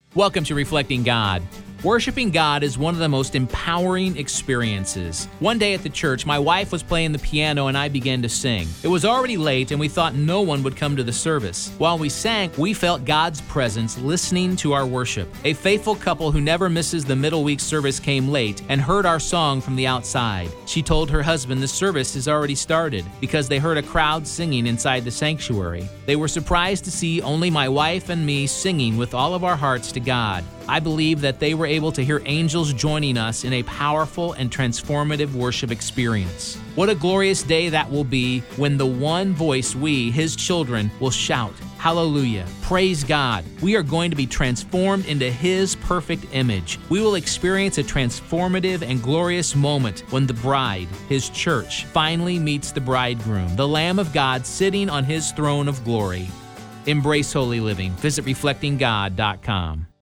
Welcome to Reflecting God. Worshiping God is one of the most empowering experiences. One day at the church, my wife was playing the piano and I began to sing. It was already late and we thought no one would come to the service. While we sang, we felt God's presence listening to our worship. A faithful couple who never misses the middle week service came late and heard our song from the outside. She told her husband the service has already started because they heard a crowd singing inside the sanctuary. They were surprised to see only my wife and me singing with all of our hearts to God. I believe that they were able to hear angels joining us in a powerful and transformative worship experience. What a glorious day that will be when the one voice we, His children, will shout, "Hallelujah! Praise God!" We are going to be transformed into His perfect image. We will experience a transformative and glorious moment when the bride, His church, finally meets the bridegroom, the Lamb of God sitting on His throne of glory. Embrace holy living. Visit reflectinggod.com.